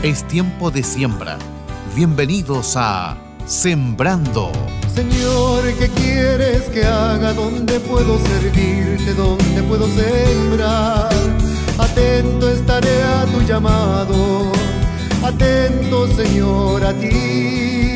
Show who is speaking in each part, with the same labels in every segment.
Speaker 1: Es tiempo de siembra. Bienvenidos a Sembrando.
Speaker 2: Señor, ¿qué quieres que haga? ¿Dónde puedo servirte? ¿Dónde puedo sembrar? Atento estaré a tu llamado. Atento, Señor, a ti.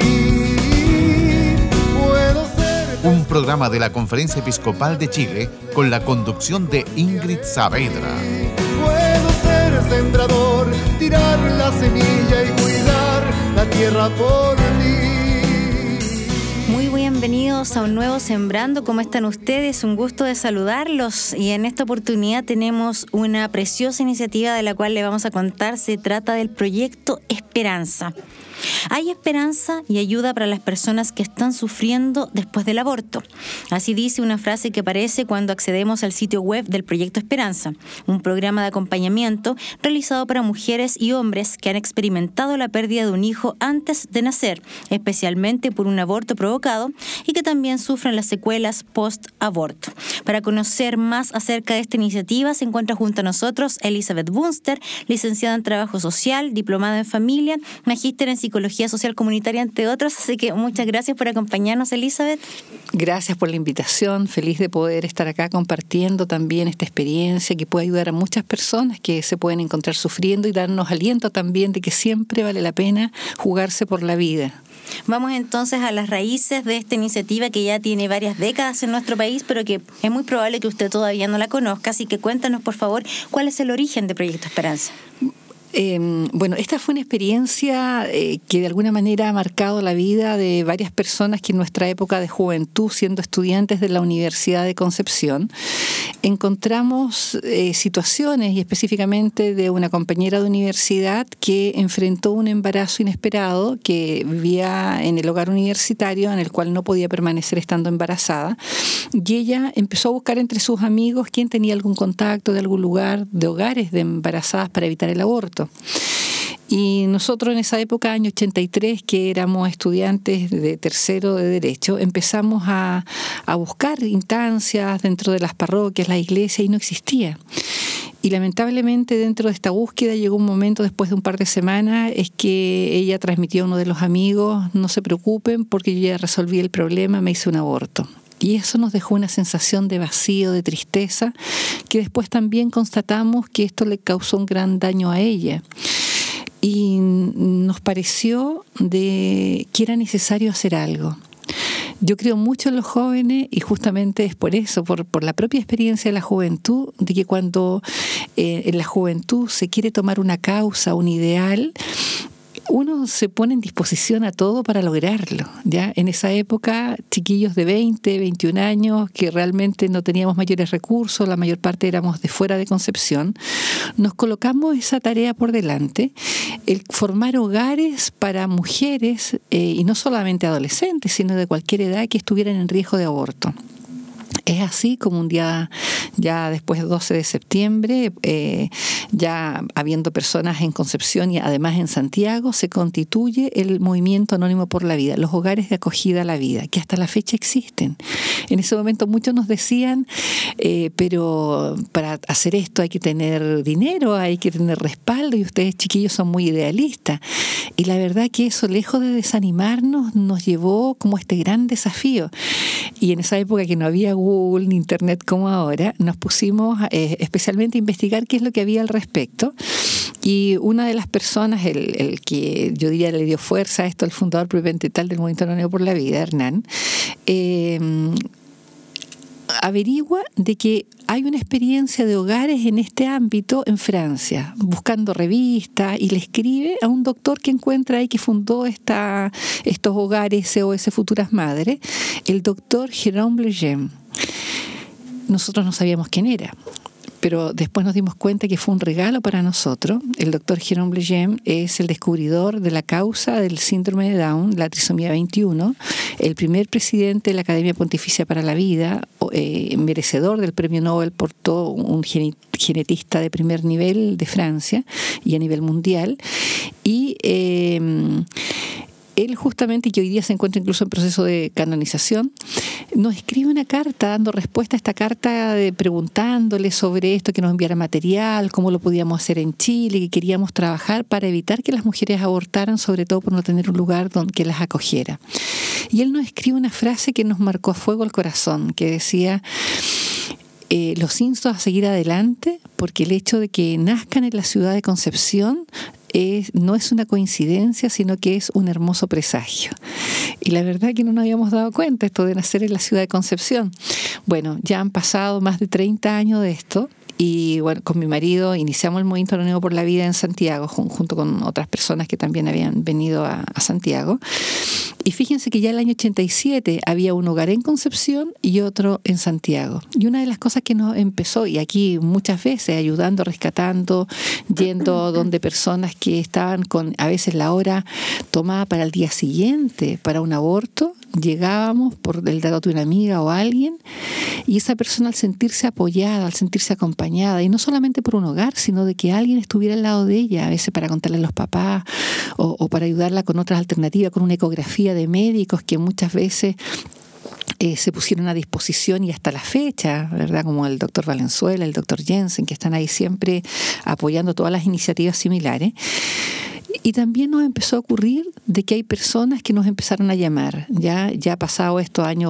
Speaker 2: Puedo ser...
Speaker 1: Un programa de la Conferencia Episcopal de Chile con la conducción de Ingrid Saavedra.
Speaker 2: Puedo ser sembrador, tirar la semilla y cuidar la tierra por ti.
Speaker 3: Muy bienvenidos a un nuevo Sembrando. ¿Cómo están ustedes? Un gusto de saludarlos. Y en esta oportunidad tenemos una preciosa iniciativa de la cual le vamos a contar. Se trata del proyecto Esperanza. Hay esperanza y ayuda para las personas que están sufriendo después del aborto. Así dice una frase que aparece cuando accedemos al sitio web del Proyecto Esperanza, un programa de acompañamiento realizado para mujeres y hombres que han experimentado la pérdida de un hijo antes de nacer, especialmente por un aborto provocado, y que también sufren las secuelas post-aborto. Para conocer más acerca de esta iniciativa se encuentra junto a nosotros Elizabeth Bunster, licenciada en Trabajo Social, diplomada en Familia, magíster en Psicología Social Comunitaria, entre otros. Así que muchas gracias por acompañarnos, Elizabeth.
Speaker 4: Gracias por la invitación. Feliz de poder estar acá compartiendo también esta experiencia que puede ayudar a muchas personas que se pueden encontrar sufriendo y darnos aliento también de que siempre vale la pena jugarse por la vida.
Speaker 3: Vamos entonces a las raíces de esta iniciativa que ya tiene varias décadas en nuestro país, pero que es muy probable que usted todavía no la conozca. Así que cuéntanos, por favor, cuál es el origen de Proyecto Esperanza.
Speaker 4: Bueno, esta fue una experiencia que de alguna manera ha marcado la vida de varias personas que en nuestra época de juventud, siendo estudiantes de la Universidad de Concepción, encontramos situaciones, y específicamente de una compañera de universidad que enfrentó un embarazo inesperado, que vivía en el hogar universitario en el cual no podía permanecer estando embarazada, y ella empezó a buscar entre sus amigos quién tenía algún contacto de algún lugar de hogares de embarazadas para evitar el aborto. Y nosotros en esa época, año 83, que éramos estudiantes de tercero de Derecho, empezamos a buscar instancias dentro de las parroquias, la iglesia, y no existía. Y lamentablemente dentro de esta búsqueda llegó un momento, después de un par de semanas, es que ella transmitió a uno de los amigos: no se preocupen porque yo ya resolví el problema, me hice un aborto. Y eso nos dejó una sensación de vacío, de tristeza, que después también constatamos que esto le causó un gran daño a ella. Y nos pareció que era necesario hacer algo. Yo creo mucho en los jóvenes, y justamente es por eso, por la propia experiencia de la juventud, de que cuando en la juventud se quiere tomar una causa, un ideal, uno se pone en disposición a todo para lograrlo, ¿ya? En esa época, chiquillos de 20, 21 años, que realmente no teníamos mayores recursos, la mayor parte éramos de fuera de Concepción, nos colocamos esa tarea por delante, el formar hogares para mujeres, y no solamente adolescentes, sino de cualquier edad que estuvieran en riesgo de aborto. Es así como un día, ya después del 12 de septiembre, ya habiendo personas en Concepción y además en Santiago, se constituye el Movimiento Anónimo por la Vida, los hogares de acogida a la vida, que hasta la fecha existen. En ese momento muchos nos decían, pero para hacer esto hay que tener dinero, hay que tener respaldo, y ustedes, chiquillos, son muy idealistas. Y la verdad que eso, lejos de desanimarnos, nos llevó como este gran desafío. Y en esa época que no había Google ni Internet como ahora, nos pusimos especialmente a investigar qué es lo que había al respecto. Y una de las personas, el que yo diría le dio fuerza a esto, el fundador propiamente tal del Movimiento Anónimo por la Vida, Hernán, averigua de que hay una experiencia de hogares en este ámbito en Francia, buscando revistas, y le escribe a un doctor que encuentra ahí, que fundó estos hogares SOS Futuras Madres, el doctor Jérôme Lejeune. Nosotros no sabíamos quién era, pero después nos dimos cuenta que fue un regalo para nosotros. El doctor Jérôme Lejeune es el descubridor de la causa del síndrome de Down, la trisomía 21, el primer presidente de la Academia Pontificia para la Vida, merecedor del premio Nobel por todo, un genetista de primer nivel de Francia y a nivel mundial. Y él él justamente, que hoy día se encuentra incluso en proceso de canonización, nos escribe una carta dando respuesta a esta carta, preguntándole sobre esto, que nos enviara material, cómo lo podíamos hacer en Chile, que queríamos trabajar para evitar que las mujeres abortaran, sobre todo por no tener un lugar que las acogiera. Y él nos escribe una frase que nos marcó a fuego el corazón, que decía: los insto a seguir adelante, porque el hecho de que nazcan en la ciudad de Concepción no es una coincidencia, sino que es un hermoso presagio. Y la verdad que no nos habíamos dado cuenta esto de nacer en la ciudad de Concepción. Bueno, ya han pasado más de 30 años de esto. Y bueno, con mi marido iniciamos el Movimiento Nuevo por la Vida en Santiago, junto con otras personas que también habían venido a Santiago. Y fíjense que ya el año 87 había un hogar en Concepción y otro en Santiago. Y una de las cosas que nos empezó, y aquí muchas veces ayudando, rescatando, yendo donde personas que estaban con a veces la hora tomada para el día siguiente para un aborto, llegábamos por el dato de una amiga o alguien, y esa persona, al sentirse apoyada, al sentirse acompañada, y no solamente por un hogar, sino de que alguien estuviera al lado de ella, a veces para contarle a los papás o para ayudarla con otras alternativas, con una ecografía de médicos que muchas veces se pusieron a disposición y hasta la fecha, ¿verdad? Como el doctor Valenzuela, el doctor Jensen, que están ahí siempre apoyando todas las iniciativas similares. Y también nos empezó a ocurrir de que hay personas que nos empezaron a llamar, ya ha pasado estos años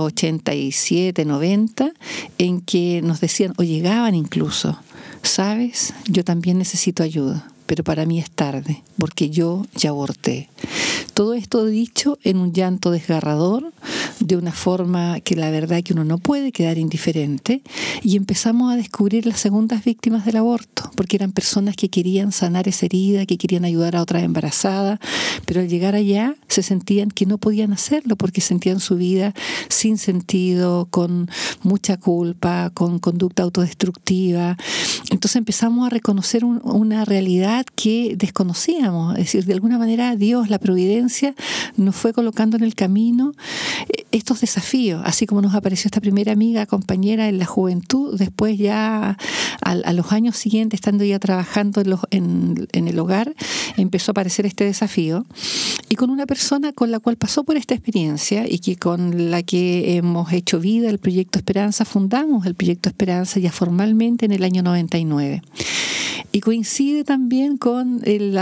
Speaker 4: 87, 90, en que nos decían, o llegaban incluso, ¿sabes? Yo también necesito ayuda, pero para mí es tarde, porque yo ya aborté. Todo esto dicho en un llanto desgarrador, de una forma que la verdad que uno no puede quedar indiferente, y empezamos a descubrir las segundas víctimas del aborto, porque eran personas que querían sanar esa herida, que querían ayudar a otra embarazada, pero al llegar allá se sentían que no podían hacerlo porque sentían su vida sin sentido, con mucha culpa, con conducta autodestructiva. Entonces empezamos a reconocer una realidad que desconocíamos, es decir, de alguna manera Dios, la providencia, nos fue colocando en el camino estos desafíos, así como nos apareció esta primera amiga, compañera en la juventud, después ya a los años siguientes, estando ya trabajando en el hogar, empezó a aparecer este desafío, y con una persona con la cual pasó por esta experiencia y que con la que hemos hecho vida el Proyecto Esperanza, fundamos el Proyecto Esperanza ya formalmente en el año 99. Y coincide también con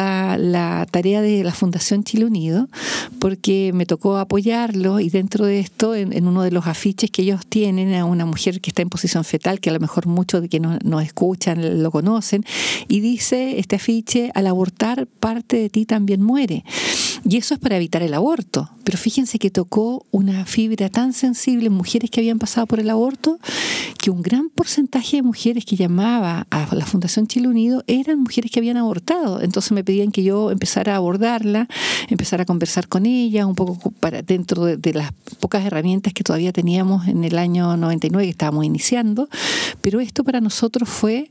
Speaker 4: la tarea de la Fundación Chile Unido, porque me tocó apoyarlo, y dentro de esto, en uno de los afiches que ellos tienen, a una mujer que está en posición fetal, que a lo mejor muchos de que nos escuchan lo conocen, y dice este afiche: al abortar, parte de ti también muere. Y eso es para evitar el aborto. Pero fíjense que tocó una fibra tan sensible en mujeres que habían pasado por el aborto, que un gran porcentaje de mujeres que llamaba a la Fundación Chile Unido eran mujeres que habían abortado. Entonces me pedían que yo empezara a abordarla, empezara a conversar con ella, un poco para dentro de las pocas herramientas que todavía teníamos en el año 99, que estábamos iniciando. Pero esto para nosotros fue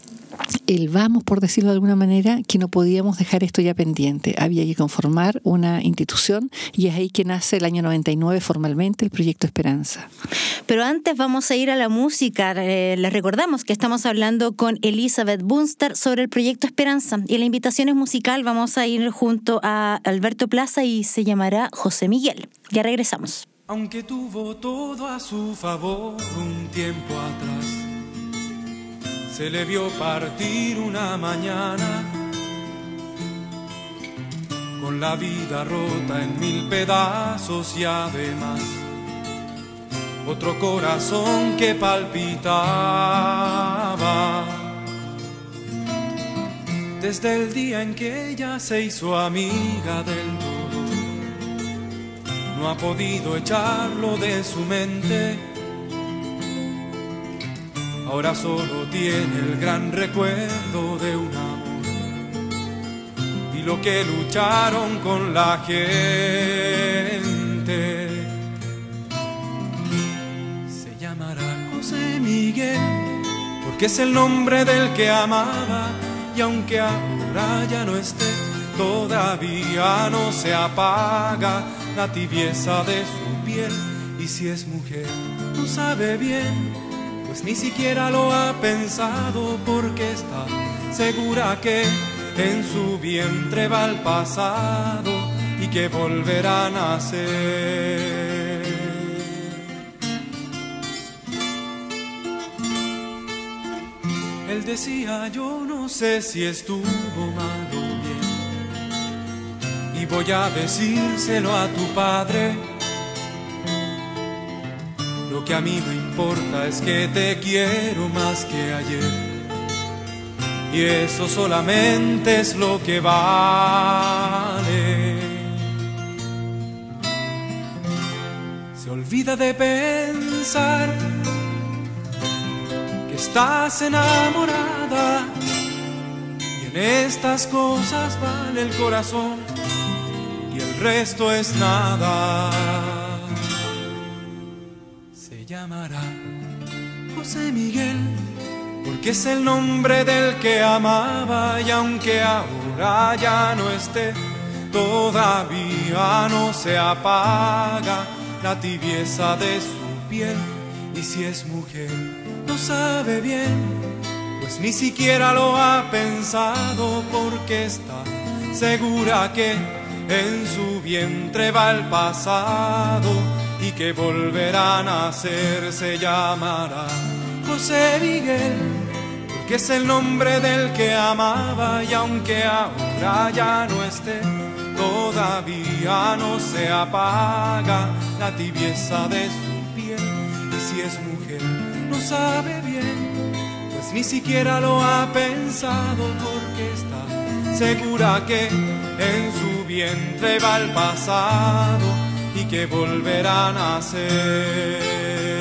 Speaker 4: el vamos, por decirlo de alguna manera, que no podíamos dejar esto ya pendiente. Había que conformar una institución, y es ahí que nace el año 99 formalmente el Proyecto Esperanza.
Speaker 3: Pero antes vamos a ir a la música. Les recordamos que estamos hablando con Elizabeth Bunster sobre el Proyecto Esperanza, y la invitación es musical. Vamos a ir junto a Alberto Plaza y se llamará José Miguel. Ya regresamos.
Speaker 5: Aunque tuvo todo a su favor un tiempo atrás, se le vio partir una mañana con la vida rota en 1000 pedazos, y además otro corazón que palpitaba. Desde el día en que ella se hizo amiga del todo, no ha podido echarlo de su mente. Ahora solo tiene el gran recuerdo de un amor y lo que lucharon con la gente. Se llamará José Miguel porque es el nombre del que amaba, y aunque ahora ya no esté, todavía no se apaga la tibieza de su piel. Y si es mujer, no sabe bien, pues ni siquiera lo ha pensado, porque está segura que en su vientre va el pasado, y que volverá a nacer. Él decía, yo no sé si estuvo mal o bien, y voy a decírselo a tu padre. Lo que a mí no importa es que te quiero más que ayer, y eso solamente es lo que vale. Se olvida de pensar que estás enamorada, y en estas cosas vale el corazón y el resto es nada. Se llamará José Miguel porque es el nombre del que amaba, y aunque ahora ya no esté, todavía no se apaga la tibieza de su piel. Y si es mujer, no sabe bien, pues ni siquiera lo ha pensado, porque está segura que en su vientre va el pasado y que volverá a nacer. Se llamará José Miguel porque es el nombre del que amaba, y aunque ahora ya no esté, todavía no se apaga la tibieza de su piel. Y si es mujer, no sabe bien, pues ni siquiera lo ha pensado, porque está segura que en su vientre va el pasado y que volverá a nacer.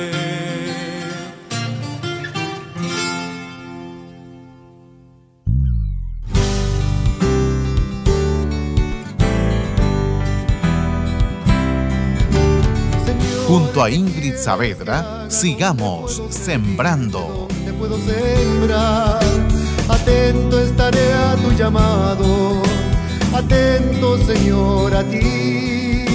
Speaker 1: Junto a Ingrid Saavedra, sigamos sembrando.
Speaker 2: Te puedo sembrar, atento estaré a tu llamado, atento, Señor, a ti.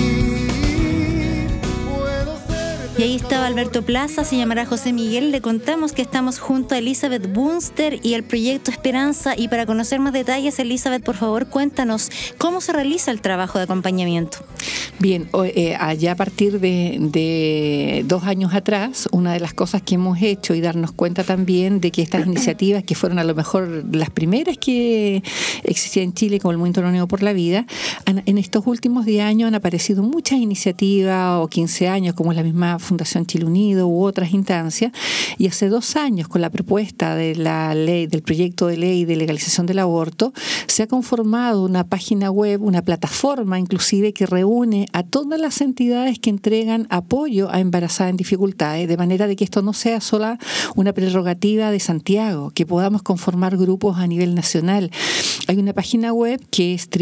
Speaker 3: Y ahí estaba Alberto Plaza, se llamará José Miguel. Le contamos que estamos junto a Elizabeth Bunster y el proyecto Esperanza. Y para conocer más detalles, Elizabeth, por favor, cuéntanos cómo se realiza el trabajo de acompañamiento.
Speaker 4: Bien, allá a partir de 2 años atrás, una de las cosas que hemos hecho y darnos cuenta también de que estas iniciativas, que fueron a lo mejor las primeras que existían en Chile, como el Movimiento Anónimo por la Vida, en estos últimos 10 años han aparecido muchas iniciativas, o 15 años, como es la misma Fundación Chile Unido u otras instancias, y hace 2 años, con la propuesta de la ley, del proyecto de ley de legalización del aborto, se ha conformado una página web, una plataforma inclusive, que reúne a todas las entidades que entregan apoyo a embarazadas en dificultades, de manera de que esto no sea sola una prerrogativa de Santiago, que podamos conformar grupos a nivel nacional. Hay una página web que es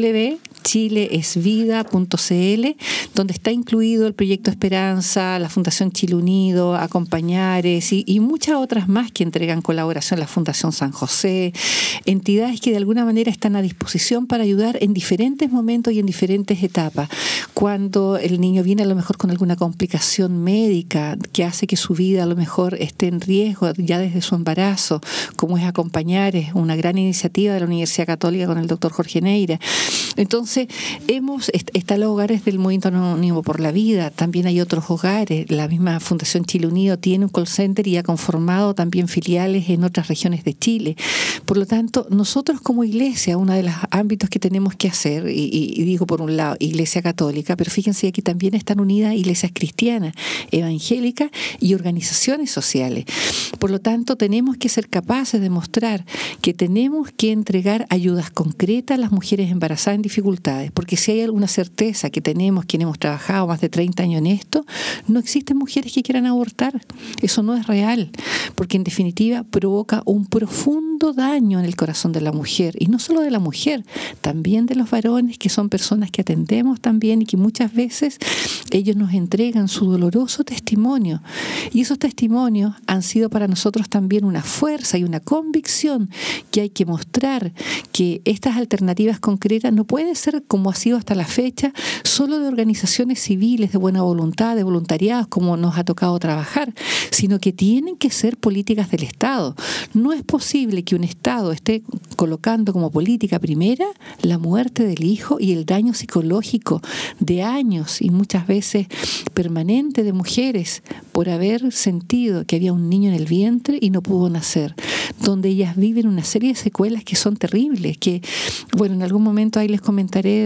Speaker 4: www.chileesvida.cl, donde está incluido el proyecto Esperanza, la Fundación Chile Unido, Acompañares y muchas otras más que entregan colaboración, la Fundación San José, entidades que de alguna manera están a disposición para ayudar en diferentes momentos y en diferentes etapas. Cuando el niño viene a lo mejor con alguna complicación médica que hace que su vida a lo mejor esté en riesgo ya desde su embarazo, como es Acompañares, una gran iniciativa de la Universidad Católica con el doctor Jorge Neira. Entonces, están los hogares del Movimiento Anónimo por la Vida, también hay otros hogares, la misma Fundación Chile Unido tiene un call center y ha conformado también filiales en otras regiones de Chile. Por lo tanto, nosotros como iglesia, uno de los ámbitos que tenemos que hacer, y digo por un lado Iglesia Católica, pero fíjense que aquí también están unidas iglesias cristianas, evangélicas y organizaciones sociales. Por lo tanto, tenemos que ser capaces de mostrar que tenemos que entregar ayudas concretas a las mujeres embarazadas en dificultades, porque si hay alguna certeza que tenemos, quienes hemos trabajado más de 30 años en esto, no existen mujeres que quieran abortar. Eso no es real, porque en definitiva provoca un profundo daño en el corazón de la mujer, y no solo de la mujer, también de los varones, que son personas que atendemos también y que muchas veces ellos nos entregan su doloroso testimonio, y esos testimonios han sido para nosotros también una fuerza y una convicción que hay que mostrar que estas alternativas concretas no pueden ser, como ha sido hasta la fecha, solo de organizaciones civiles de buena voluntad, de voluntariados, como nos ha tocado trabajar, sino que tienen que ser políticas del Estado. No es posible que un Estado esté colocando como política primera la muerte del hijo y el daño psicológico de años y muchas veces permanente de mujeres por haber sentido que había un niño en el vientre y no pudo nacer, donde ellas viven una serie de secuelas que son terribles, que, bueno, en algún momento ahí les comentaré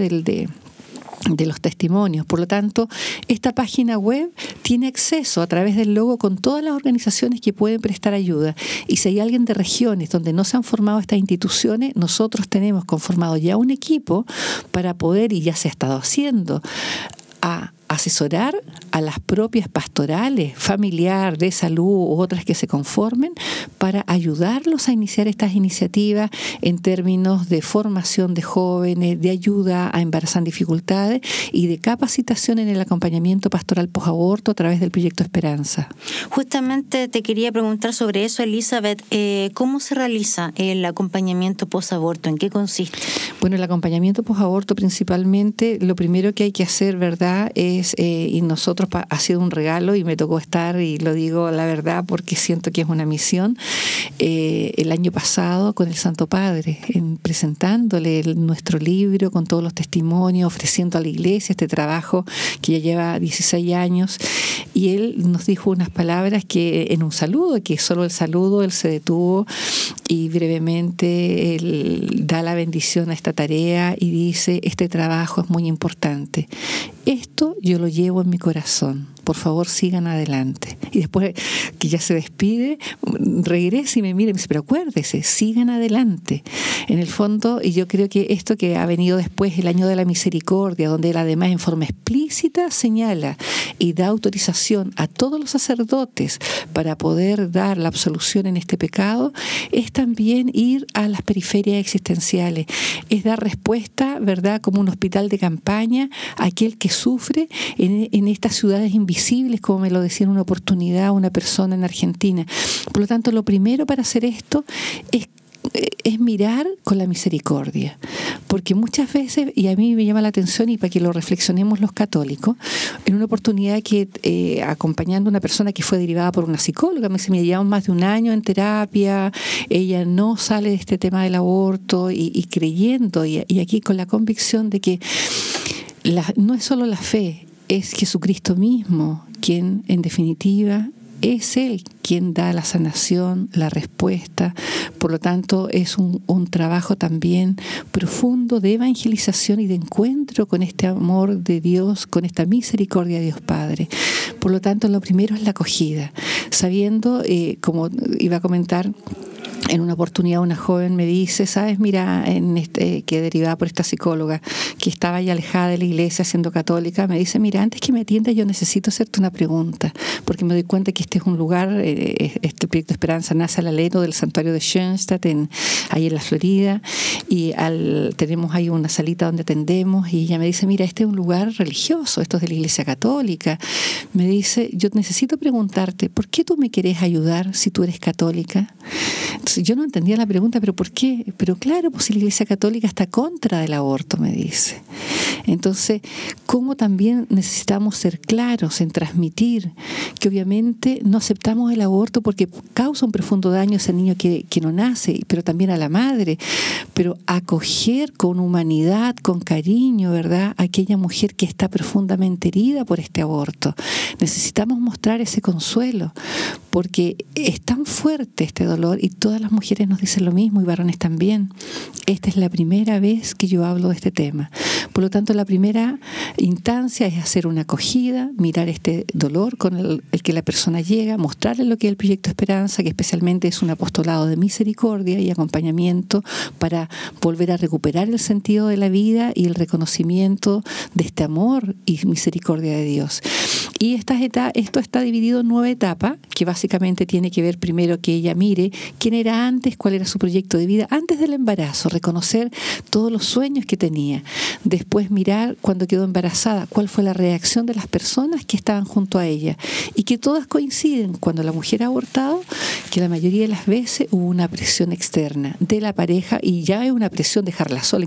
Speaker 4: de los testimonios. Por lo tanto, esta página web tiene acceso a través del logo con todas las organizaciones que pueden prestar ayuda. Y si hay alguien de regiones donde no se han formado estas instituciones, nosotros tenemos conformado ya un equipo para poder, y ya se ha estado haciendo, a asesorar a las propias pastorales, familiar, de salud u otras que se conformen para ayudarlos a iniciar estas iniciativas en términos de formación de jóvenes, de ayuda a embarazar en dificultades y de capacitación en el acompañamiento pastoral posaborto a través del proyecto Esperanza.
Speaker 3: Justamente te quería preguntar sobre eso, Elizabeth. ¿Cómo se realiza el acompañamiento posaborto? ¿En qué consiste?
Speaker 4: Bueno, el acompañamiento posaborto principalmente, lo primero que hay que hacer, ¿verdad?, es y nosotros ha sido un regalo y me tocó estar, y lo digo la verdad porque siento que es una misión, el año pasado con el Santo Padre, presentándole nuestro libro con todos los testimonios, ofreciendo a la iglesia este trabajo que ya lleva 16 años, y él nos dijo unas palabras que en un saludo, que solo el saludo él se detuvo y brevemente él da la bendición a esta tarea y dice: este trabajo es muy importante. Esto yo lo llevo en mi corazón. Por favor, sigan adelante. Y después que ya se despide, regresa y me mira y me dice: pero acuérdese, sigan adelante. En el fondo, y yo creo que esto que ha venido después, el año de la misericordia, donde él además en forma explícita señala y da autorización a todos los sacerdotes para poder dar la absolución en este pecado, es también ir a las periferias existenciales, es dar respuesta, ¿verdad?, como un hospital de campaña a aquel que sufre en estas ciudades invisibles, como me lo decía en una oportunidad una persona en Argentina. Por lo tanto, lo primero para hacer esto es mirar con la misericordia, porque muchas veces, y a mí me llama la atención y para que lo reflexionemos los católicos, en una oportunidad que acompañando a una persona que fue derivada por una psicóloga, me dice: mira, llevamos más de un año en terapia, ella no sale de este tema del aborto, y creyendo, y aquí con la convicción de que no es solo la fe, es Jesucristo mismo quien, en definitiva, es Él quien da la sanación, la respuesta. Por lo tanto, es un trabajo también profundo de evangelización y de encuentro con este amor de Dios, con esta misericordia de Dios Padre. Por lo tanto, lo primero es la acogida, sabiendo, como iba a comentar, en una oportunidad una joven me dice: sabes, mira, que derivada por esta psicóloga que estaba ya alejada de la iglesia siendo católica, me dice: mira, antes que me atiendas yo necesito hacerte una pregunta, porque me doy cuenta que este es un lugar, este proyecto Esperanza nace al alero del santuario de Schoenstatt, ahí en la Florida, y tenemos ahí una salita donde atendemos, y ella me dice: mira, este es un lugar religioso, esto es de la iglesia católica. Me dice: yo necesito preguntarte, ¿por qué tú me querés ayudar si tú eres católica? Entonces, yo no entendía la pregunta, ¿pero por qué? Pero claro, pues si la Iglesia Católica está contra del aborto, me dice. Entonces, ¿cómo también necesitamos ser claros en transmitir que obviamente no aceptamos el aborto porque causa un profundo daño a ese niño que no nace, pero también a la madre, pero acoger con humanidad, con cariño, ¿verdad?, a aquella mujer que está profundamente herida por este aborto. Necesitamos mostrar ese consuelo, porque es tan fuerte este dolor, y todas las mujeres nos dicen lo mismo, y varones también. Esta es la primera vez que yo hablo de este tema. Por lo tanto, la primera instancia es hacer una acogida, mirar este dolor con el que la persona llega, mostrarle lo que es el proyecto Esperanza, que especialmente es un apostolado de misericordia y acompañamiento para volver a recuperar el sentido de la vida y el reconocimiento de este amor y misericordia de Dios. Y esto está dividido en 9 etapas, que básicamente tiene que ver primero que ella mire quién era antes, cuál era su proyecto de vida antes del embarazo, reconocer todos los sueños que tenía. Después mirar cuando quedó embarazada, cuál fue la reacción de las personas que estaban junto a ella, y que todas coinciden cuando la mujer ha abortado, que la mayoría de las veces hubo una presión externa de la pareja, y ya es una presión dejarla sola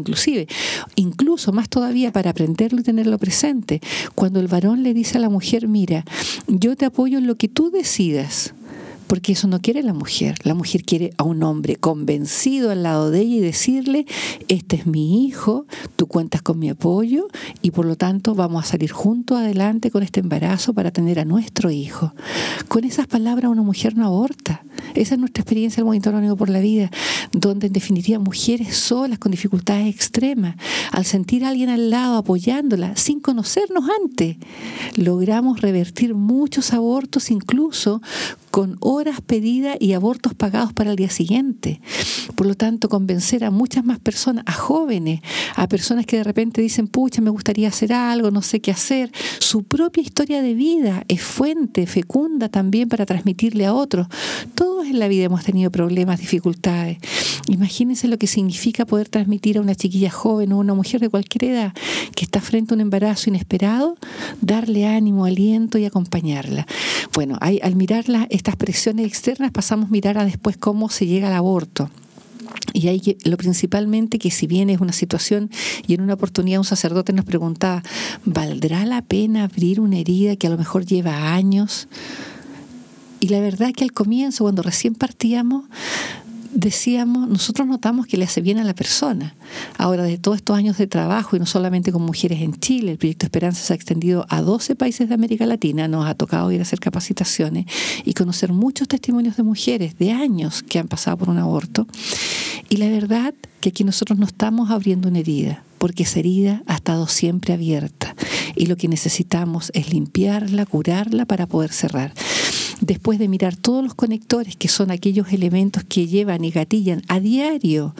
Speaker 4: incluso más todavía para aprenderlo y tenerlo presente. Cuando el varón le dice a la mujer: mira, yo te apoyo en lo que tú decidas, porque eso no quiere la mujer. La mujer quiere a un hombre convencido al lado de ella y decirle: este es mi hijo, tú cuentas con mi apoyo y por lo tanto vamos a salir juntos adelante con este embarazo para tener a nuestro hijo. Con esas palabras una mujer no aborta. Esa es nuestra experiencia del Movimiento Anónimo por la Vida, donde en definitiva mujeres solas con dificultades extremas, al sentir a alguien al lado apoyándola sin conocernos antes, logramos revertir muchos abortos, incluso con horas pedidas y abortos pagados para el día siguiente. Por lo tanto, convencer a muchas más personas, a jóvenes, a personas que de repente dicen: pucha, me gustaría hacer algo, no sé qué hacer. Su propia historia de vida es fuente fecunda también para transmitirle a otros. Todos en la vida hemos tenido problemas, dificultades. Imagínense lo que significa poder transmitir a una chiquilla joven o a una mujer de cualquier edad que está frente a un embarazo inesperado, darle ánimo, aliento y acompañarla. Bueno, al mirar estas presiones externas pasamos a mirar a después cómo se llega al aborto. Y hay lo principalmente que, si bien es una situación, y en una oportunidad un sacerdote nos preguntaba: ¿valdrá la pena abrir una herida que a lo mejor lleva años? Y la verdad que al comienzo, cuando recién partíamos, decíamos, nosotros notamos que le hace bien a la persona. Ahora, de todos estos años de trabajo, y no solamente con mujeres en Chile, el Proyecto Esperanza se ha extendido a 12 países de América Latina. Nos ha tocado ir a hacer capacitaciones y conocer muchos testimonios de mujeres de años que han pasado por un aborto. Y la verdad que aquí nosotros no estamos abriendo una herida, porque esa herida ha estado siempre abierta. Y lo que necesitamos es limpiarla, curarla para poder cerrar. Después de mirar todos los conectores, que son aquellos elementos que llevan y gatillan a diario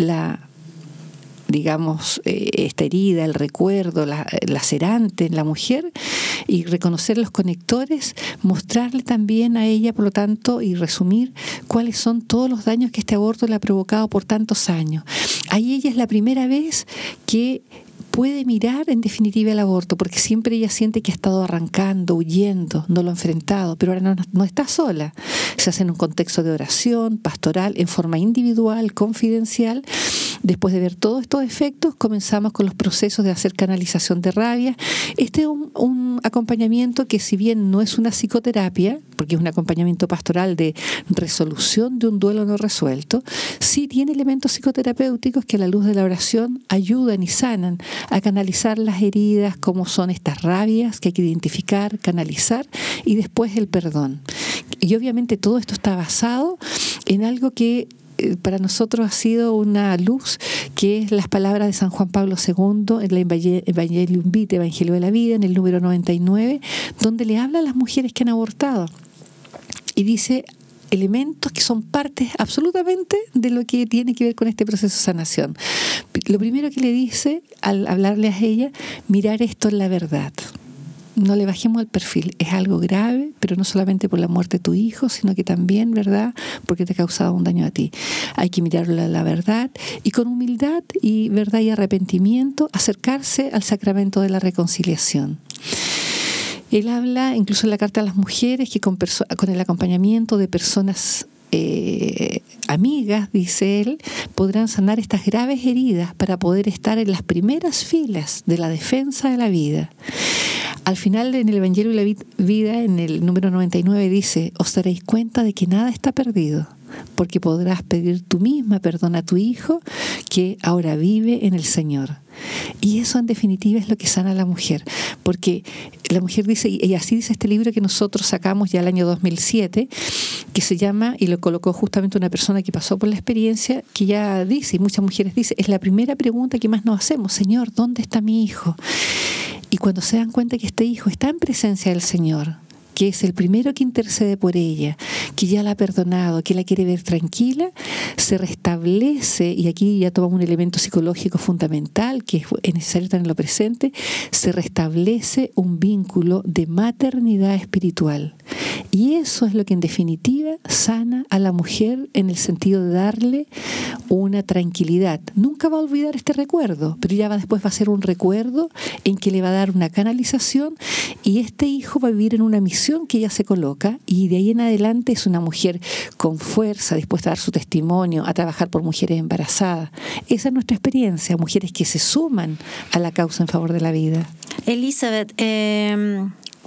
Speaker 4: esta herida, el recuerdo, lacerante en la mujer, y reconocer los conectores, mostrarle también a ella, por lo tanto, y resumir cuáles son todos los daños que este aborto le ha provocado por tantos años. Ahí ella es la primera vez que puede mirar en definitiva el aborto, porque siempre ella siente que ha estado arrancando, huyendo, no lo ha enfrentado, pero ahora no está sola. Se hace en un contexto de oración, pastoral, en forma individual, confidencial. Después de ver todos estos efectos, comenzamos con los procesos de hacer canalización de rabia. Este es un acompañamiento que, si bien no es una psicoterapia, porque es un acompañamiento pastoral de resolución de un duelo no resuelto, sí tiene elementos psicoterapéuticos que, a la luz de la oración, ayudan y sanan a canalizar las heridas, como son estas rabias que hay que identificar, canalizar, y después el perdón. Y obviamente todo esto está basado en algo que para nosotros ha sido una luz, que es las palabras de San Juan Pablo II en la Evangelium Vitae, Evangelio de la Vida, en el número 99, donde le habla a las mujeres que han abortado y dice elementos que son partes absolutamente de lo que tiene que ver con este proceso de sanación. Lo primero que le dice, al hablarle a ella: mirar esto en la verdad. No le bajemos el perfil, es algo grave, pero no solamente por la muerte de tu hijo, sino que también, ¿verdad?, porque te ha causado un daño a ti. Hay que mirarlo a la verdad y con humildad y verdad y arrepentimiento acercarse al sacramento de la reconciliación. Él habla, incluso en la carta a las mujeres, que con el acompañamiento de personas amigas, dice él, podrán sanar estas graves heridas para poder estar en las primeras filas de la defensa de la vida. Al final, en el Evangelio de la Vida, en el número 99, dice: os daréis cuenta de que nada está perdido, porque podrás pedir tú misma perdón a tu hijo, que ahora vive en el Señor. Y eso, en definitiva, es lo que sana a la mujer, porque la mujer dice, y así dice este libro que nosotros sacamos ya el año 2007, que se llama, y lo colocó justamente una persona que pasó por la experiencia, que ya dice, y muchas mujeres dicen, es la primera pregunta que más nos hacemos: Señor, ¿dónde está mi hijo? Y cuando se dan cuenta que este hijo está en presencia del Señor, que es el primero que intercede por ella, que ya la ha perdonado, que la quiere ver tranquila, se restablece, y aquí ya toma un elemento psicológico fundamental que es necesario tenerlo presente, se restablece un vínculo de maternidad espiritual. Y eso es lo que en definitiva sana a la mujer, en el sentido de darle una tranquilidad. Nunca va a olvidar este recuerdo, pero ya después va a ser un recuerdo en que le va a dar una canalización, y este hijo va a vivir en una misión que ella se coloca, y de ahí en adelante es una mujer con fuerza, dispuesta a dar su testimonio, a trabajar por mujeres embarazadas. Esa es nuestra experiencia, mujeres que se suman a la causa en favor de la vida.
Speaker 3: Elizabeth,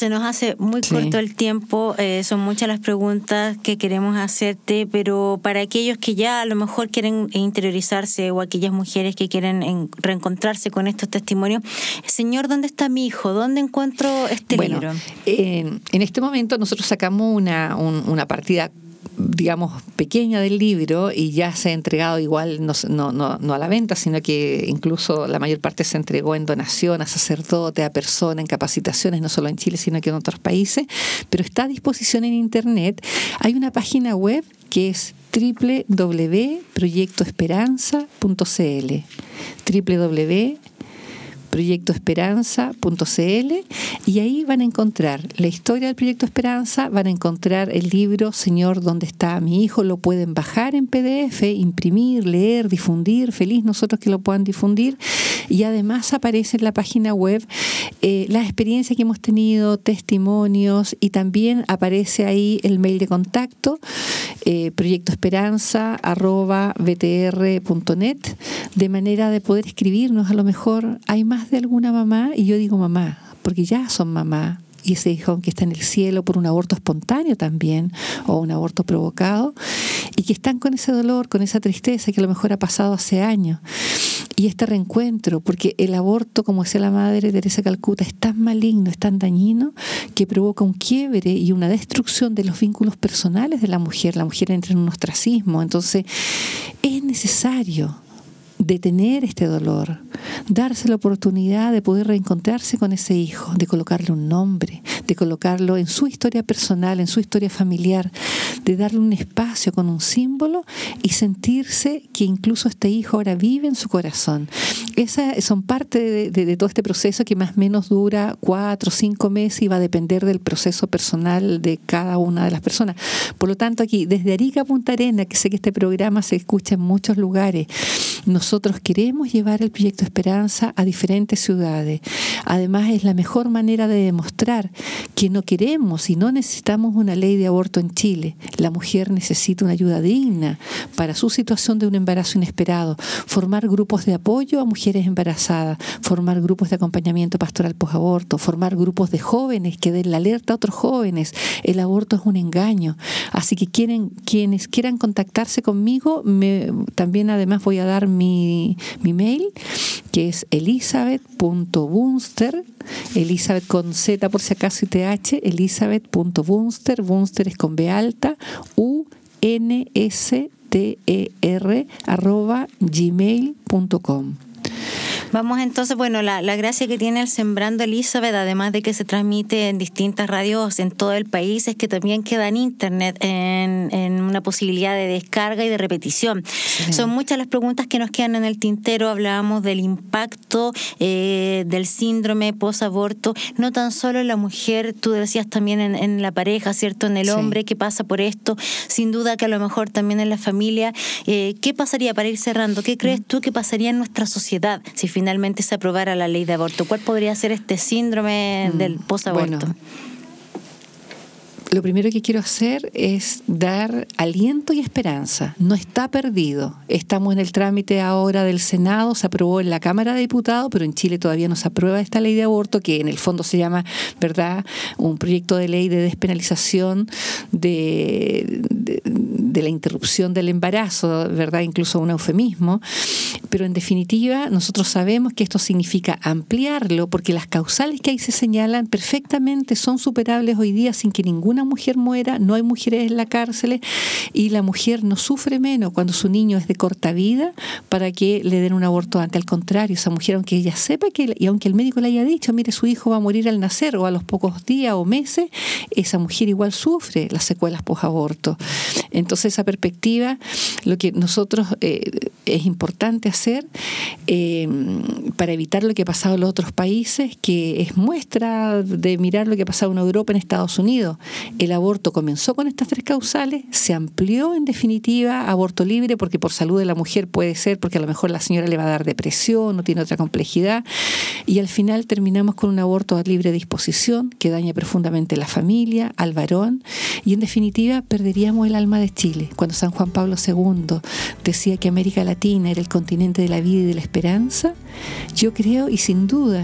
Speaker 3: Se nos hace muy corto el tiempo, son muchas las preguntas que queremos hacerte, pero para aquellos que ya a lo mejor quieren interiorizarse o aquellas mujeres que quieren reencontrarse con estos testimonios, Señor, ¿dónde está mi hijo? ¿Dónde encuentro este libro?
Speaker 4: En este momento nosotros sacamos una partida, digamos, pequeña del libro, y ya se ha entregado igual, no a la venta, sino que incluso la mayor parte se entregó en donación a sacerdotes, a personas, en capacitaciones, no solo en Chile, sino que en otros países, pero está a disposición en Internet. Hay una página web que es www.proyectoesperanza.cl www.proyectoesperanza.cl, y ahí van a encontrar la historia del Proyecto Esperanza, van a encontrar el libro Señor, ¿dónde está mi hijo? Lo pueden bajar en PDF, imprimir, leer, difundir, feliz nosotros que lo puedan difundir, y además aparece en la página web las experiencias que hemos tenido, testimonios, y también aparece ahí el mail de contacto, proyectoesperanza@btr.net, de manera de poder escribirnos. A lo mejor hay más de alguna mamá, y yo digo mamá porque ya son mamá, y ese hijo que está en el cielo por un aborto espontáneo también, o un aborto provocado, y que están con ese dolor, con esa tristeza que a lo mejor ha pasado hace años. Y este reencuentro, porque el aborto, como decía la Madre Teresa de Calcuta, es tan maligno, es tan dañino, que provoca un quiebre y una destrucción de los vínculos personales de la mujer. La mujer entra en un ostracismo. Entonces es necesario detener este dolor, darse la oportunidad de poder reencontrarse con ese hijo, de colocarle un nombre, de colocarlo en su historia personal, en su historia familiar, de darle un espacio con un símbolo y sentirse que incluso este hijo ahora vive en su corazón. Esas son parte de todo este proceso, que más o menos dura 4 o 5 meses y va a depender del proceso personal de cada una de las personas. Por lo tanto, aquí, desde Arica a Punta Arenas, que sé que este programa se escucha en muchos lugares, nosotros queremos llevar el Proyecto Esperanza a diferentes ciudades. Además, es la mejor manera de demostrar que no queremos y no necesitamos una ley de aborto en Chile. La mujer necesita una ayuda digna para su situación de un embarazo inesperado, formar grupos de apoyo a mujeres embarazadas, formar grupos de acompañamiento pastoral posaborto, formar grupos de jóvenes que den la alerta a otros jóvenes. El aborto es un engaño. Así que quienes quieran contactarse conmigo, también además voy a dar mi mail, que es elizabeth.bunster, Elizabeth con Z por si acaso y TH, elizabeth.bunster, Bunster es con B alta, UNSTER @gmail.com.
Speaker 3: Vamos entonces, la gracia que tiene el Sembrando Elizabeth, además de que se transmite en distintas radios en todo el país, es que también queda en internet, en una posibilidad de descarga y de repetición. Sí. Son muchas las preguntas que nos quedan en el tintero. Hablábamos del impacto del síndrome posaborto, no tan solo en la mujer, tú decías también en la pareja, ¿cierto? En el hombre que pasa por esto, sin duda que a lo mejor también en la familia. ¿Qué pasaría, para ir cerrando, qué crees tú que pasaría en nuestra sociedad si finalmente se aprobara la ley de aborto? ¿Cuál podría ser este síndrome del posaborto?
Speaker 4: Bueno, lo primero que quiero hacer es dar aliento y esperanza. No está perdido. Estamos en el trámite ahora del Senado, se aprobó en la Cámara de Diputados, pero en Chile todavía no se aprueba esta ley de aborto, que en el fondo se llama, ¿verdad?, un proyecto de ley de despenalización de la interrupción del embarazo, ¿verdad?, incluso un eufemismo. Pero en definitiva, nosotros sabemos que esto significa ampliarlo, porque las causales que ahí se señalan perfectamente son superables hoy día sin que ninguna mujer muera, no hay mujeres en la cárcel, y la mujer no sufre menos cuando su niño es de corta vida para que le den un aborto antes. Al contrario, esa mujer, aunque ella sepa y aunque el médico le haya dicho, mire, su hijo va a morir al nacer o a los pocos días o meses, esa mujer igual sufre las secuelas posaborto. Entonces, esa perspectiva, lo que nosotros es importante hacer para evitar lo que ha pasado en los otros países, que es muestra de mirar lo que ha pasado en Europa, en Estados Unidos. El aborto comenzó con estas 3 causales, se amplió en definitiva a aborto libre, porque por salud de la mujer puede ser, porque a lo mejor la señora le va a dar depresión, no tiene otra complejidad, y al final terminamos con un aborto a libre disposición que daña profundamente a la familia, al varón, y en definitiva perderíamos el alma de Chile. Cuando San Juan Pablo II decía que América Latina era el continente de la vida y de la esperanza, yo creo, y sin duda,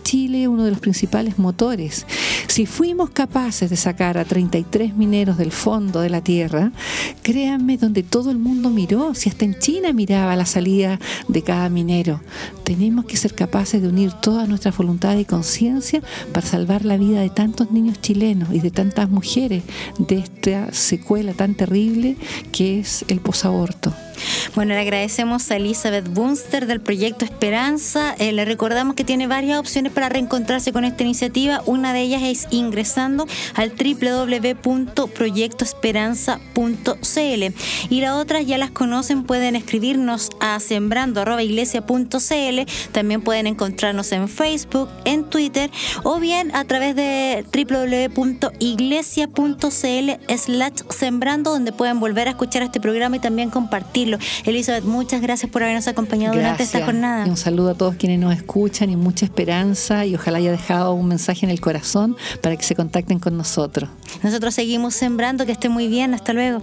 Speaker 4: Chile uno de los principales motores. Si fuimos capaces de sacar a 33 mineros del fondo de la tierra, créanme, donde todo el mundo miró, si hasta en China miraba la salida de cada minero, tenemos que ser capaces de unir todas nuestras voluntades y conciencia para salvar la vida de tantos niños chilenos y de tantas mujeres de esta secuela tan terrible que es el posaborto.
Speaker 3: Bueno, le agradecemos a Elizabeth Bunster del Proyecto Esperanza. Le recordamos que tiene varias opciones para reencontrarse con esta iniciativa. Una de ellas es ingresando al www.proyectoesperanza.cl, y las otras ya las conocen, pueden escribirnos a sembrando@iglesia.cl. También pueden encontrarnos en Facebook, en Twitter, o bien a través de www.iglesia.cl/sembrando, donde pueden volver a escuchar este programa y también compartirlo. Elizabeth, muchas gracias por habernos acompañado durante esta jornada.
Speaker 4: Y un saludo a todos quienes nos escuchan y mucha esperanza, y ojalá haya dejado un mensaje en el corazón para que se contacten con nosotros.
Speaker 3: Nosotros seguimos sembrando, que esté muy bien, hasta luego.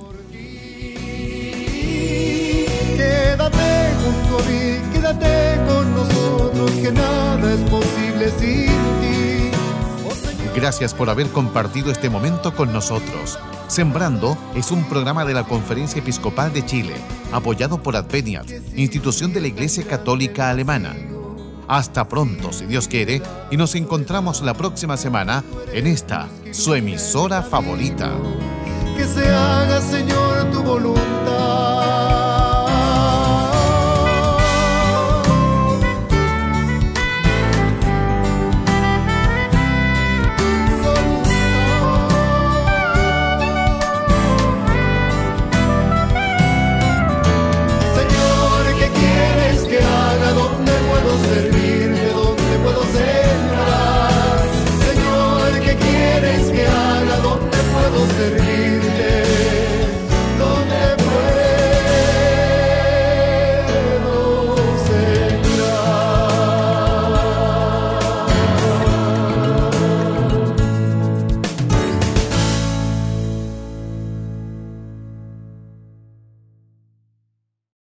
Speaker 2: Quédate junto a mí, quédate con nosotros, que nada es posible sin ti.
Speaker 1: Gracias por haber compartido este momento con nosotros. Sembrando es un programa de la Conferencia Episcopal de Chile, apoyado por Adveniat, institución de la Iglesia Católica Alemana. Hasta pronto, si Dios quiere, y nos encontramos la próxima semana en esta, su emisora favorita.
Speaker 2: Que se haga, Señor, tu voluntad.